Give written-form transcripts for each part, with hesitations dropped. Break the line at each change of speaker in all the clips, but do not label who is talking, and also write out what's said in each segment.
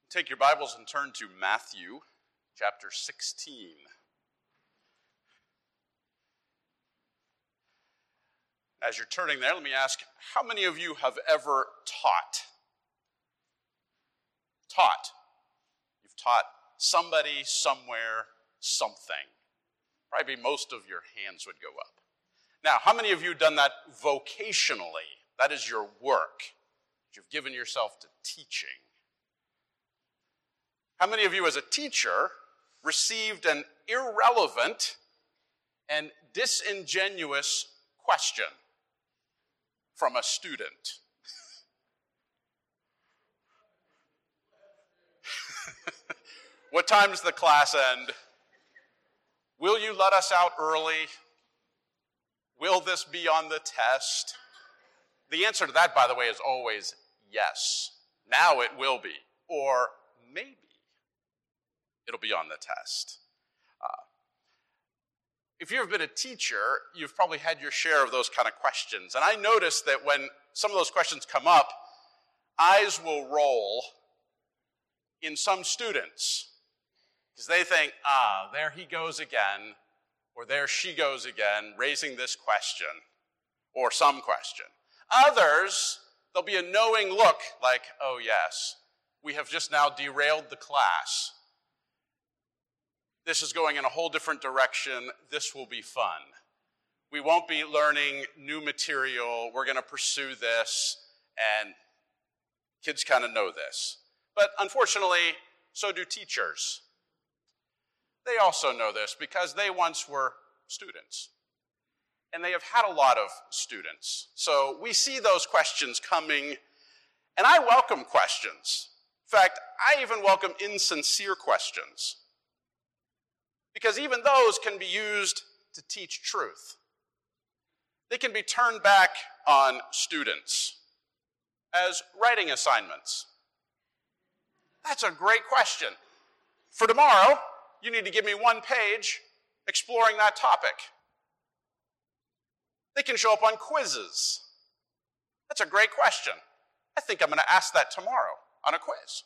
Take your Bibles and turn to Matthew chapter 16. As you're turning there, let me ask, how many of you have ever taught? Taught. You've taught somebody, somewhere, something. Probably most of your hands would go up. Now, how many of you have done that vocationally? That is your work. You've given yourself to teaching. How many of you as a teacher received an irrelevant and disingenuous question from a student? What time does the class end? Will you let us out early? Will this be on the test? The answer to that, by the way, is always yes. Now it will be, or maybe it'll be on the test. If you've been a teacher, you've probably had your share of those kind of questions. And I noticed that when some of those questions come up, eyes will roll in some students because they think, there he goes again, or there she goes again, raising this question, or some question. Others, there'll be a knowing look like, oh yes, we have just now derailed the class. This is going in a whole different direction. This will be fun. We won't be learning new material. We're going to pursue this, and kids kind of know this. But unfortunately, so do teachers. They also know this because they once were students. And they have had a lot of students. So we see those questions coming, and I welcome questions. In fact, I even welcome insincere questions. Because even those can be used to teach truth. They can be turned back on students as writing assignments. That's a great question. For tomorrow, you need to give me one page exploring that topic. They can show up on quizzes. That's a great question. I think I'm going to ask that tomorrow on a quiz.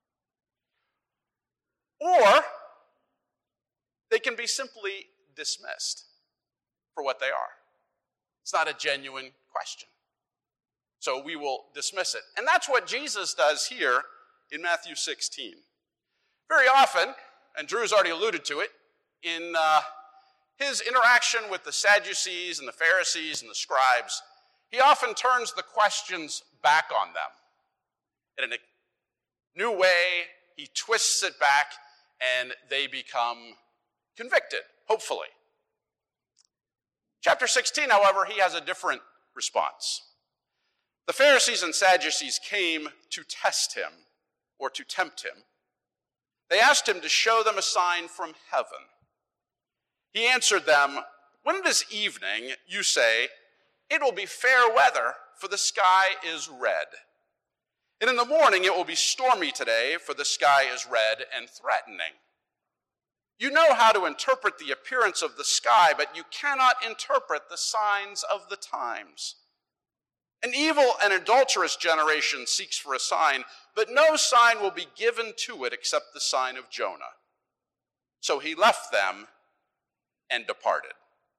Or they can be simply dismissed for what they are. It's not a genuine question. So we will dismiss it. And that's what Jesus does here in Matthew 16. Very often, and Drew's already alluded to it, in his interaction with the Sadducees and the Pharisees and the scribes, he often turns the questions back on them. In a new way, he twists it back, and they become convicted, hopefully. Chapter 16, however, he has a different response. The Pharisees and Sadducees came to test him, or to tempt him. They asked him to show them a sign from heaven. He answered them, when it is evening, you say, it will be fair weather, for the sky is red. And in the morning it will be stormy today, for the sky is red and threatening. You know how to interpret the appearance of the sky, but you cannot interpret the signs of the times. An evil and adulterous generation seeks for a sign, but no sign will be given to it except the sign of Jonah. So he left them and departed.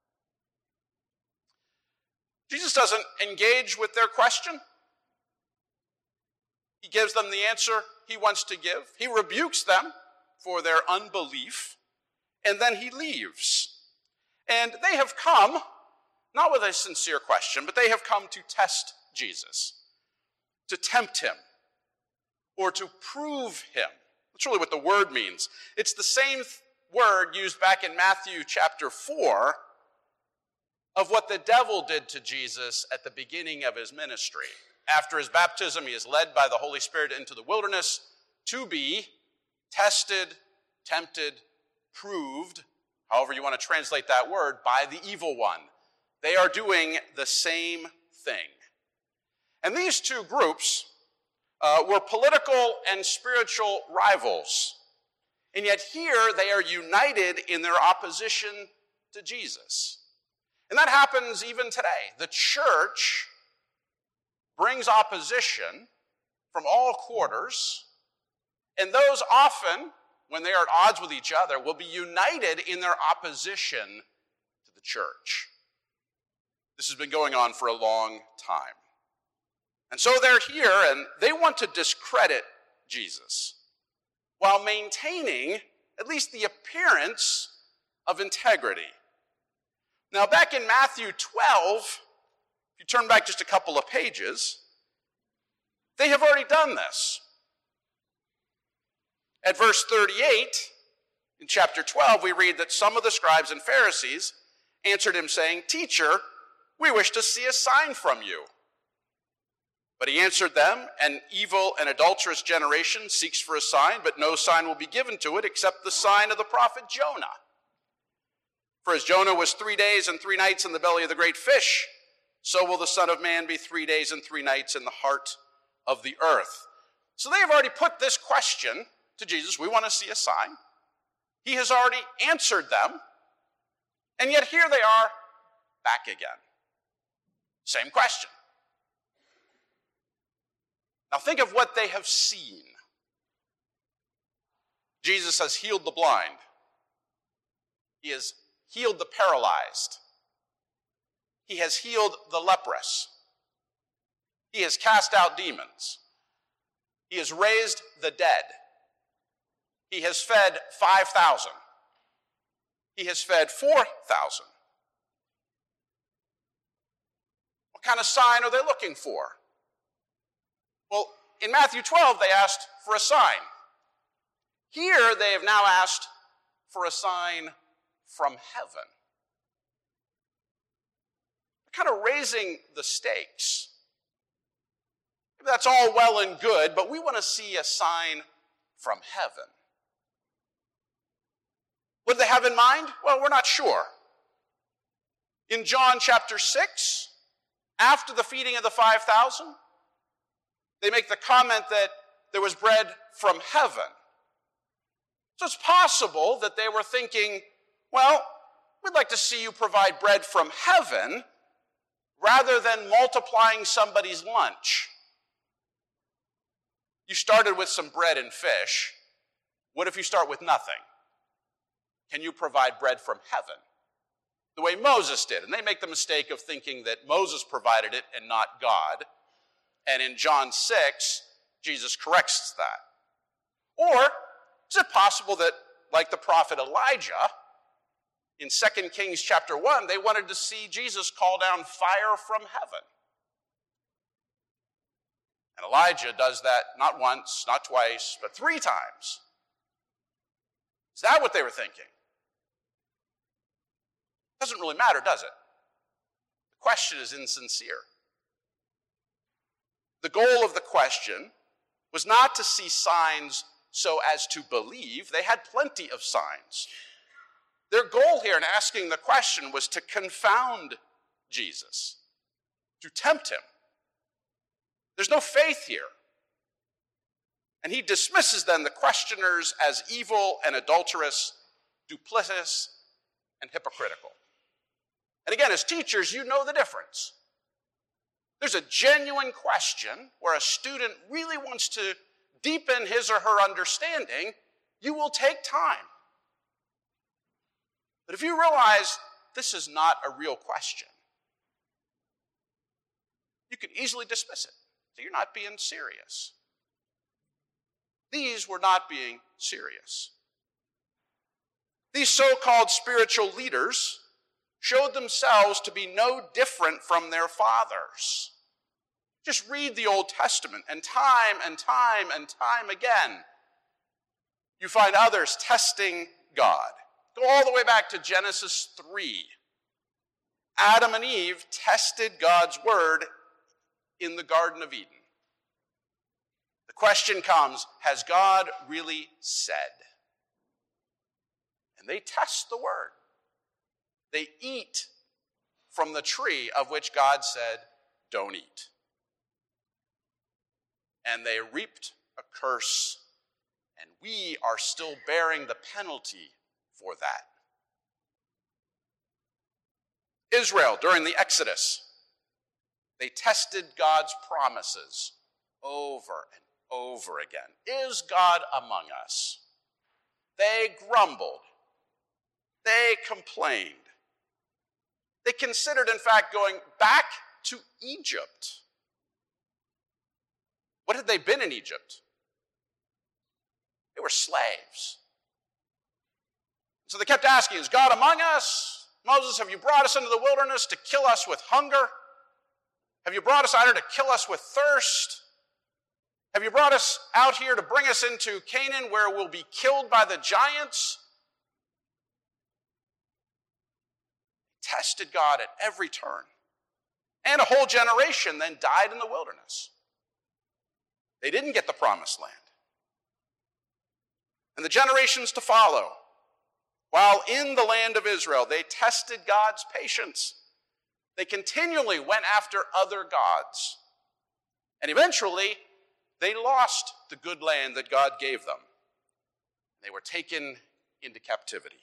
Jesus doesn't engage with their question. He gives them the answer he wants to give. He rebukes them for their unbelief. And then he leaves. And they have come, not with a sincere question, but they have come to test Jesus, to tempt him, or to prove him. That's really what the word means. It's the same word used back in Matthew chapter 4 of what the devil did to Jesus at the beginning of his ministry. After his baptism, he is led by the Holy Spirit into the wilderness to be tested, tempted, proved, however you want to translate that word, by the evil one. They are doing the same thing. And these two groups were political and spiritual rivals. And yet here they are united in their opposition to Jesus. And that happens even today. The church brings opposition from all quarters And those often, when they are at odds with each other, will be united in their opposition to the church. This has been going on for a long time. And so they're here, and they want to discredit Jesus while maintaining at least the appearance of integrity. Now, back in Matthew 12, if you turn back just a couple of pages, they have already done this. At verse 38, in chapter 12, we read that some of the scribes and Pharisees answered him, saying, "Teacher, we wish to see a sign from you." But he answered them, "An evil and adulterous generation seeks for a sign, but no sign will be given to it except the sign of the prophet Jonah. For as Jonah was 3 days and 3 nights in the belly of the great fish, so will the Son of Man be 3 days and 3 nights in the heart of the earth." So they have already put this question to Jesus. We want to see a sign. He has already answered them. And yet here they are back again. Same question. Now think of what they have seen. Jesus has healed the blind. He has healed the paralyzed. He has healed the leprous. He has cast out demons. He has raised the dead. He has fed 5,000. He has fed 4,000. What kind of sign are they looking for? Well, in Matthew 12, they asked for a sign. Here, they have now asked for a sign from heaven. They're kind of raising the stakes. That's all well and good, but we want to see a sign from heaven. What do they have in mind? Well, we're not sure. In John chapter 6, after the feeding of the 5,000, they make the comment that there was bread from heaven. So it's possible that they were thinking, well, we'd like to see you provide bread from heaven rather than multiplying somebody's lunch. You started with some bread and fish. What if you start with nothing? Can you provide bread from heaven? The way Moses did. And they make the mistake of thinking that Moses provided it and not God. And in John 6, Jesus corrects that. Or is it possible that, like the prophet Elijah, in 2 Kings chapter 1, they wanted to see Jesus call down fire from heaven? And Elijah does that not once, not twice, but 3 times. Is that what they were thinking? Doesn't really matter, does it? The question is insincere. The goal of the question was not to see signs so as to believe. They had plenty of signs. Their goal here in asking the question was to confound Jesus, to tempt him. There's no faith here. And he dismisses then the questioners as evil and adulterous, duplicitous, and hypocritical. And again, as teachers, you know the difference. There's a genuine question where a student really wants to deepen his or her understanding. You will take time. But if you realize this is not a real question, you can easily dismiss it. So you're not being serious. These were not being serious. These so-called spiritual leaders showed themselves to be no different from their fathers. Just read the Old Testament, and time and time and time again, you find others testing God. Go all the way back to Genesis 3. Adam and Eve tested God's word in the Garden of Eden. The question comes, has God really said? And they test the word. They eat from the tree of which God said, don't eat. And they reaped a curse, and we are still bearing the penalty for that. Israel, during the Exodus, they tested God's promises over and over again. Is God among us? They grumbled. They complained. They considered, in fact, going back to Egypt. What had they been in Egypt? They were slaves. So they kept asking, is God among us? Moses, have you brought us into the wilderness to kill us with hunger? Have you brought us out here to kill us with thirst? Have you brought us out here to bring us into Canaan where we'll be killed by the giants? They tested God at every turn. And a whole generation then died in the wilderness. They didn't get the promised land. And the generations to follow, while in the land of Israel, they tested God's patience. They continually went after other gods. And eventually, they lost the good land that God gave them. They were taken into captivity.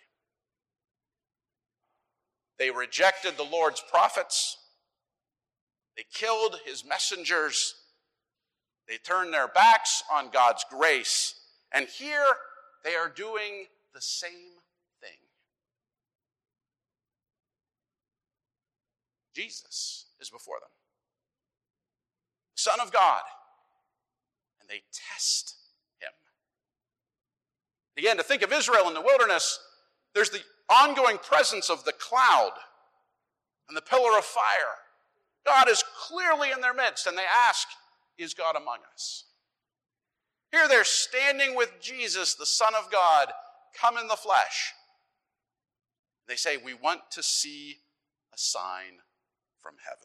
They rejected the Lord's prophets. They killed his messengers. They turned their backs on God's grace. And here they are doing the same thing. Jesus is before them, the Son of God, and they test him. Again, to think of Israel in the wilderness, there's the ongoing presence of the cloud and the pillar of fire. God is clearly in their midst, and they ask, is God among us? Here they're standing with Jesus, the Son of God, come in the flesh. They say, we want to see a sign from heaven.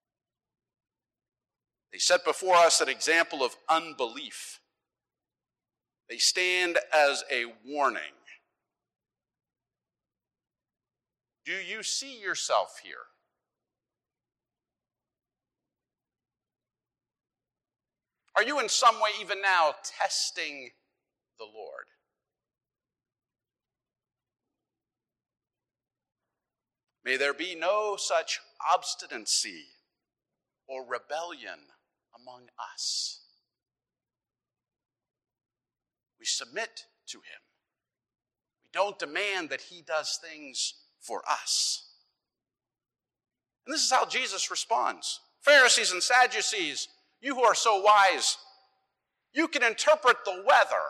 They set before us an example of unbelief. They stand as a warning. Do you see yourself here? Are you in some way even now testing the Lord? May there be no such obstinacy or rebellion among us. We submit to him. We don't demand that he does things for us. And this is how Jesus responds. Pharisees and Sadducees, you who are so wise, you can interpret the weather,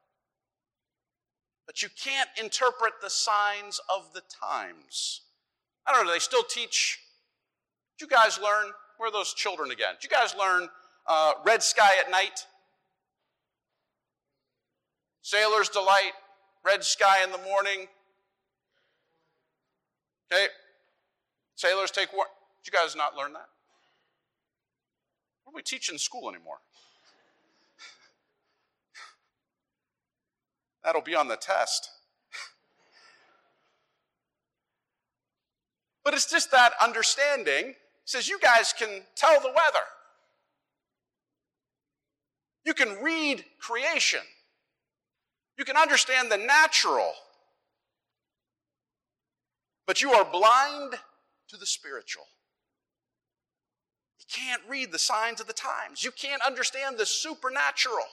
but you can't interpret the signs of the times. I don't know, do they still teach? Did you guys learn? Where are those children again? Did you guys learn Red Sky at Night? Sailor's Delight, Red Sky in the Morning. Okay? Sailors take war. Did you guys not learn that? What do we teach in school anymore? That'll be on the test. But it's just that understanding. It says you guys can tell the weather. You can read creation. You can understand the natural. But you are blind to the spiritual. You can't read the signs of the times. You can't understand the supernatural.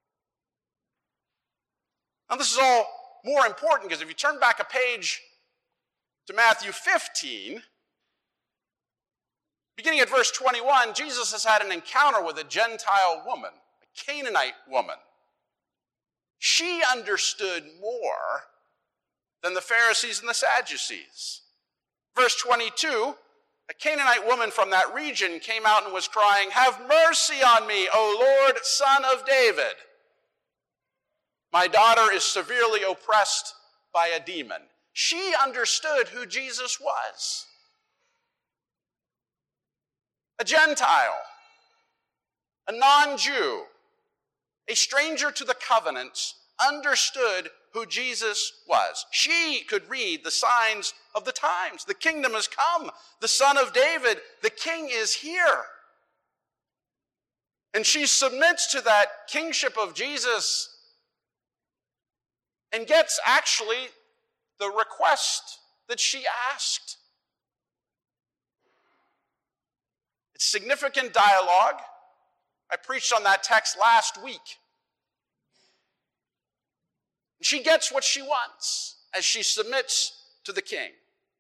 Now this is all more important because if you turn back a page to Matthew 15, beginning at verse 21, Jesus has had an encounter with a Gentile woman, a Canaanite woman. She understood more than the Pharisees and the Sadducees. Verse 22, a Canaanite woman from that region came out and was crying, "Have mercy on me, O Lord, Son of David. My daughter is severely oppressed by a demon." She understood who Jesus was. A Gentile, a non-Jew, a stranger to the covenants, understood who Jesus was. She could read the signs of the times. The kingdom has come. The Son of David, the King, is here. And she submits to that kingship of Jesus and gets actually the request that she asked. It's significant dialogue. I preached on that text last week. She gets what she wants as she submits to the king.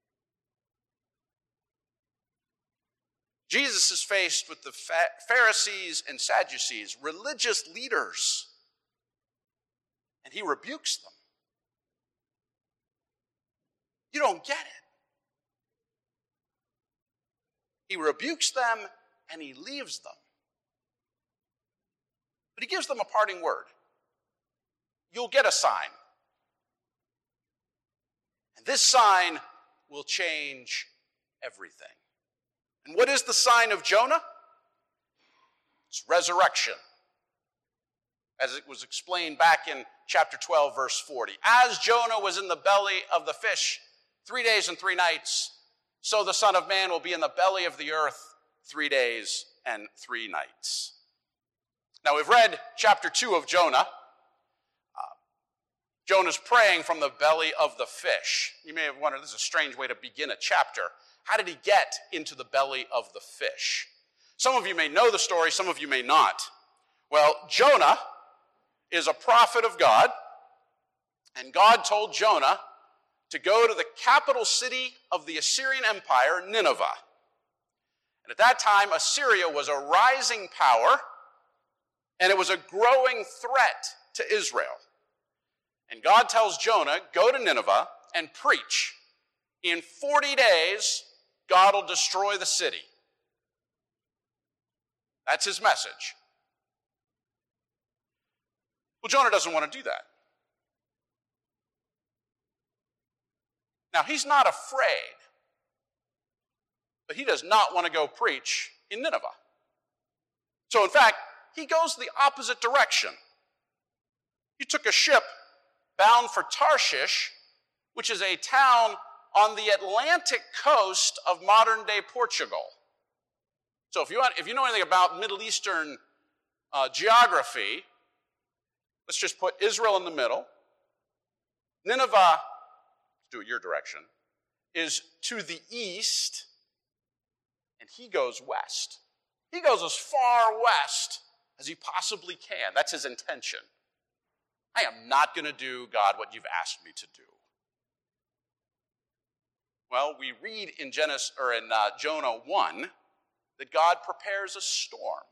Jesus is faced with the Pharisees and Sadducees, religious leaders, and he rebukes them. You don't get it. He rebukes them and he leaves them. But he gives them a parting word. You'll get a sign. And this sign will change everything. And what is the sign of Jonah? It's resurrection. As it was explained back in chapter 12, verse 40. As Jonah was in the belly of the fish 3 days and 3 nights, so the Son of Man will be in the belly of the earth 3 days and 3 nights. Now we've read chapter 2 of Jonah. Jonah's praying from the belly of the fish. You may have wondered, this is a strange way to begin a chapter. How did he get into the belly of the fish? Some of you may know the story, some of you may not. Well, Jonah is a prophet of God, and God told Jonah to go to the capital city of the Assyrian Empire, Nineveh. And at that time, Assyria was a rising power, and it was a growing threat to Israel. And God tells Jonah, go to Nineveh and preach. In 40 days, God will destroy the city. That's his message. Well, Jonah doesn't want to do that. Now, he's not afraid, but he does not want to go preach in Nineveh. So, in fact, he goes the opposite direction. He took a ship bound for Tarshish, which is a town on the Atlantic coast of modern-day Portugal. So if you know anything about Middle Eastern geography, let's just put Israel in the middle. Nineveh, let's do it your direction, is to the east, and he goes west. He goes as far west as he possibly can. That's his intention. I am not going to do, God, what you've asked me to do. Well, we read in Jonah 1 that God prepares a storm.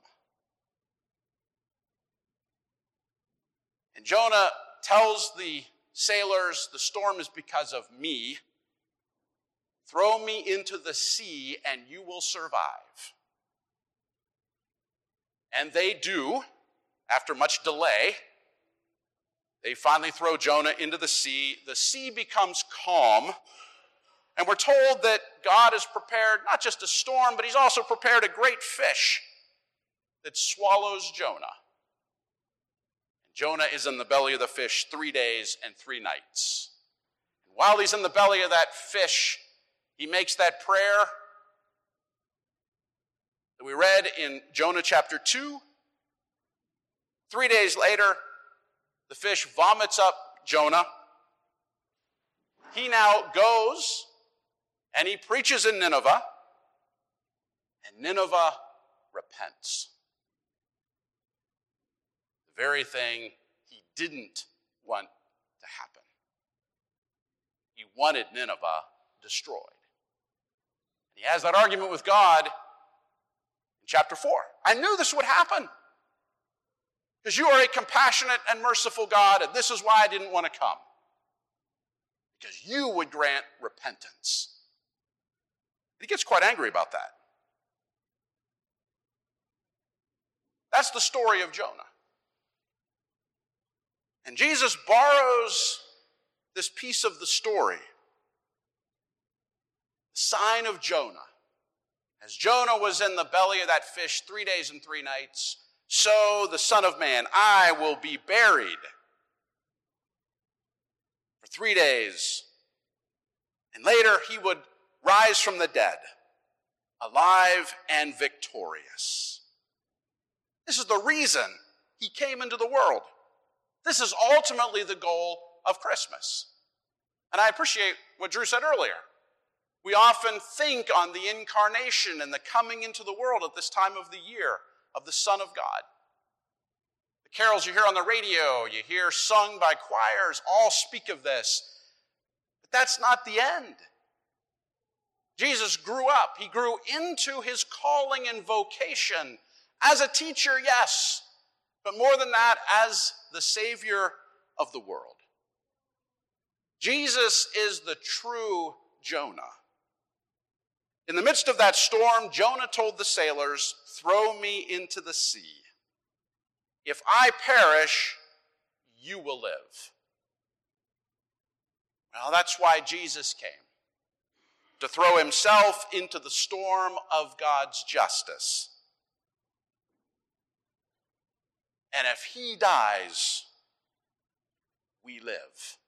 And Jonah tells the sailors, the storm is because of me. Throw me into the sea and you will survive. And they do, after much delay. They finally throw Jonah into the sea. The sea becomes calm. And we're told that God has prepared not just a storm, but he's also prepared a great fish that swallows Jonah. And Jonah is in the belly of the fish 3 days and 3 nights. And while he's in the belly of that fish, he makes that prayer that we read in Jonah chapter 2. 3 days later, the fish vomits up Jonah. He now goes and he preaches in Nineveh, and Nineveh repents. The very thing he didn't want to happen. He wanted Nineveh destroyed. He has that argument with God in chapter 4. I knew this would happen. Because you are a compassionate and merciful God, and this is why I didn't want to come. Because you would grant repentance. He gets quite angry about that. That's the story of Jonah. And Jesus borrows this piece of the story, the sign of Jonah. As Jonah was in the belly of that fish 3 days and 3 nights, so the Son of Man, I will be buried for 3 days. And later he would rise from the dead, alive and victorious. This is the reason he came into the world. This is ultimately the goal of Christmas. And I appreciate what Drew said earlier. We often think on the incarnation and the coming into the world at this time of the year of the Son of God. The carols you hear on the radio, you hear sung by choirs, all speak of this. But that's not the end. Jesus grew up. He grew into his calling and vocation as a teacher, yes, but more than that, as the Savior of the world. Jesus is the true Jonah. In the midst of that storm, Jonah told the sailors, "Throw me into the sea. If I perish, you will live." Well, that's why Jesus came, to throw himself into the storm of God's justice. And if he dies, we live.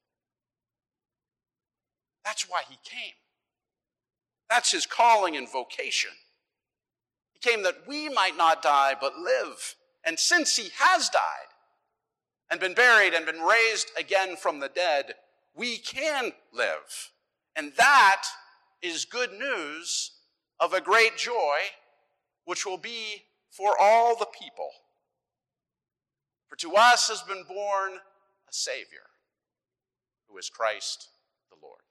That's why he came. That's his calling and vocation. He came that we might not die, but live. And since he has died and been buried and been raised again from the dead, we can live. And that is good news of a great joy, which will be for all the people. For to us has been born a Savior, who is Christ the Lord.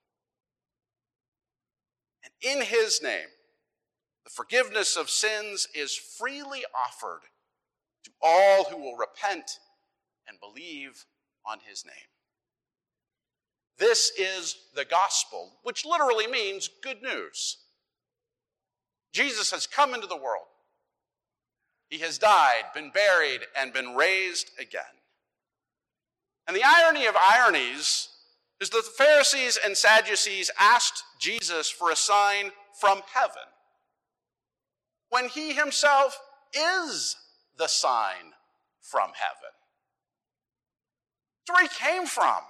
And in his name, the forgiveness of sins is freely offered to all who will repent and believe on his name. This is the gospel, which literally means good news. Jesus has come into the world. He has died, been buried, and been raised again. And the irony of ironies is that the Pharisees and Sadducees asked Jesus for a sign from heaven, when he himself is the sign from heaven. That's where he came from.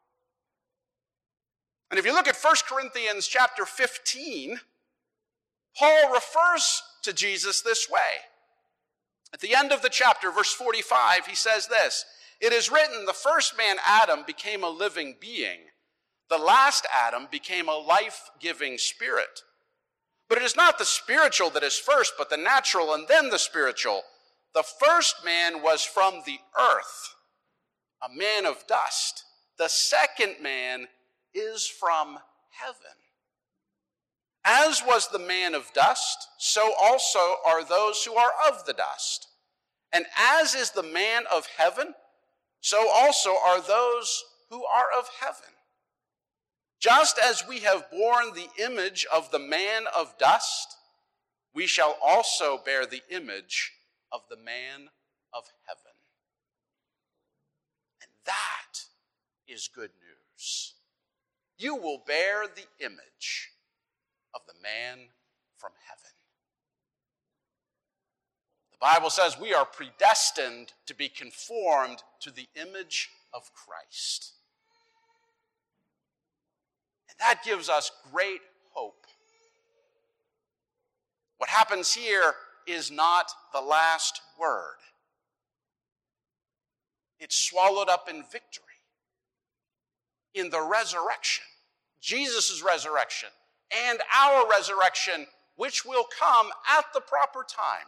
And if you look at 1 Corinthians chapter 15, Paul refers to Jesus this way. At the end of the chapter, verse 45, he says this, "It is written, the first man, Adam, became a living being. The last Adam became a life-giving spirit. But it is not the spiritual that is first, but the natural, and then the spiritual. The first man was from the earth, a man of dust. The second man is from heaven. As was the man of dust, so also are those who are of the dust. And as is the man of heaven, so also are those who are of heaven. Just as we have borne the image of the man of dust, we shall also bear the image of the man of heaven." And that is good news. You will bear the image of the man from heaven. The Bible says we are predestined to be conformed to the image of Christ. And that gives us great hope. What happens here is not the last word. It's swallowed up in victory, in the resurrection, Jesus' resurrection, and our resurrection, which will come at the proper time.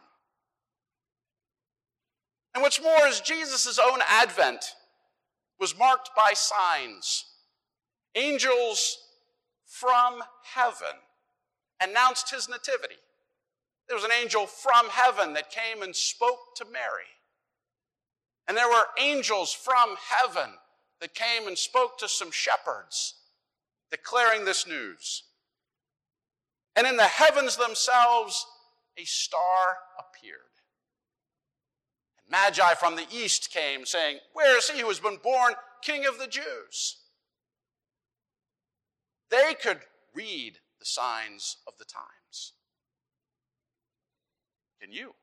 And what's more is Jesus' own advent was marked by signs. Angels from heaven announced his nativity. There was an angel from heaven that came and spoke to Mary. And there were angels from heaven that came and spoke to some shepherds, declaring this news. And in the heavens themselves, a star appeared. And Magi from the east came, saying, "Where is he who has been born King of the Jews?" They could read the signs of the times. Can you?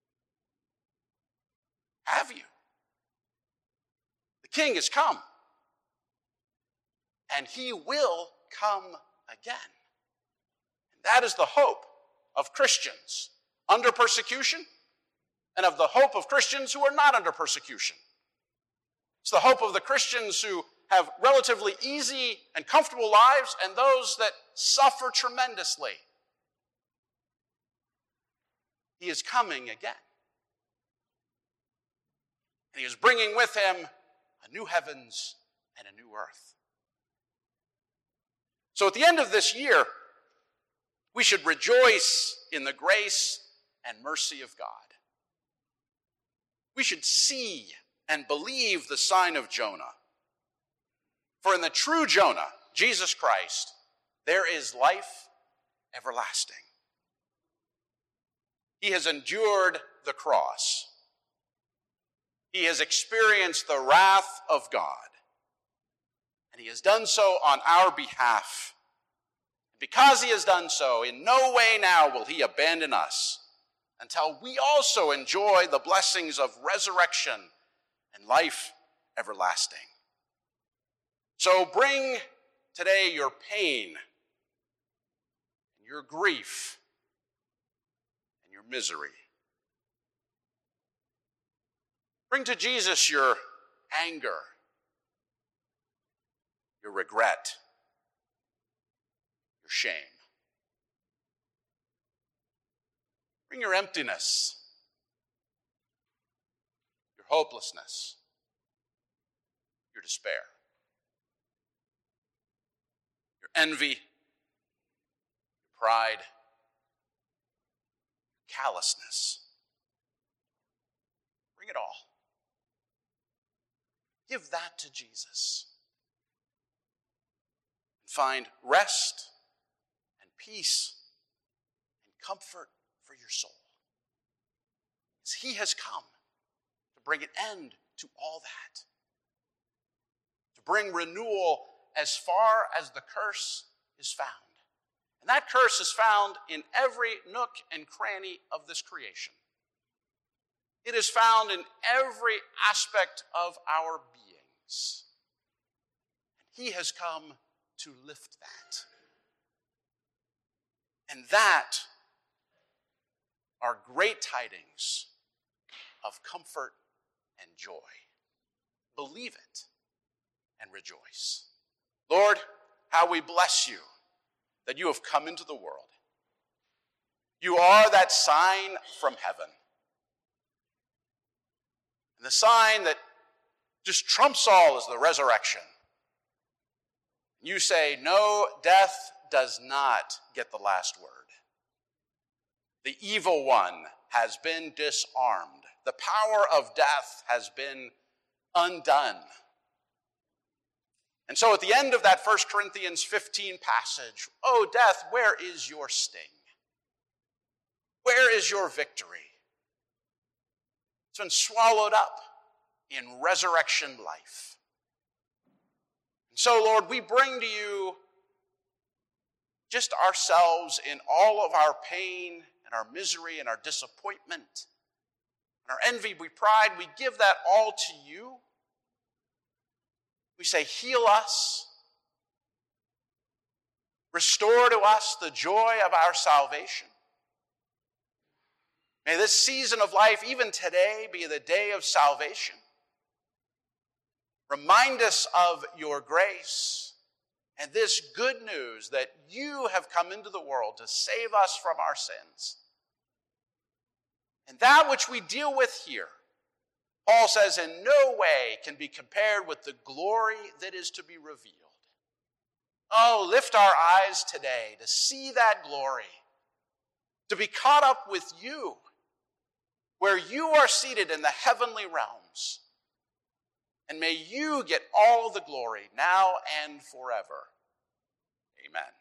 Have you? The King has come. And he will come again. And that is the hope of Christians under persecution and of the hope of Christians who are not under persecution. It's the hope of the Christians who have relatively easy and comfortable lives and those that suffer tremendously. He is coming again. And he is bringing with him a new heavens and a new earth. So at the end of this year, we should rejoice in the grace and mercy of God. We should see and believe the sign of Jonah. For in the true Jonah, Jesus Christ, there is life everlasting. He has endured the cross. He has experienced the wrath of God. And he has done so on our behalf. Because he has done so, in no way now will he abandon us until we also enjoy the blessings of resurrection and life everlasting. So bring today your pain and your grief and your misery. Bring to Jesus your anger, your regret, your shame. Bring your emptiness, your hopelessness, your despair, your envy, your pride, your callousness. Bring it all. Give that to Jesus. And find rest and peace and comfort for your soul. As he has come to bring an end to all that. To bring renewal as far as the curse is found. And that curse is found in every nook and cranny of this creation. It is found in every aspect of our beings. And he has come to lift that. And that are great tidings of comfort and joy. Believe it and rejoice. Lord, how we bless you that you have come into the world. You are that sign from heaven. And the sign that just trumps all is the resurrection. You say, no, death does not get the last word. The evil one has been disarmed. The power of death has been undone. And so at the end of that 1 Corinthians 15 passage, oh, death, where is your sting? Where is your victory? It's been swallowed up in resurrection life. And so, Lord, we bring to you just ourselves in all of our pain and our misery and our disappointment and our envy, we pride. We give that all to you. We say, heal us. Restore to us the joy of our salvation. May this season of life, even today, be the day of salvation. Remind us of your grace and this good news that you have come into the world to save us from our sins. And that which we deal with here, Paul says, in no way can be compared with the glory that is to be revealed. Oh, lift our eyes today to see that glory, to be caught up with you, where you are seated in the heavenly realms. And may you get all the glory now and forever. Amen.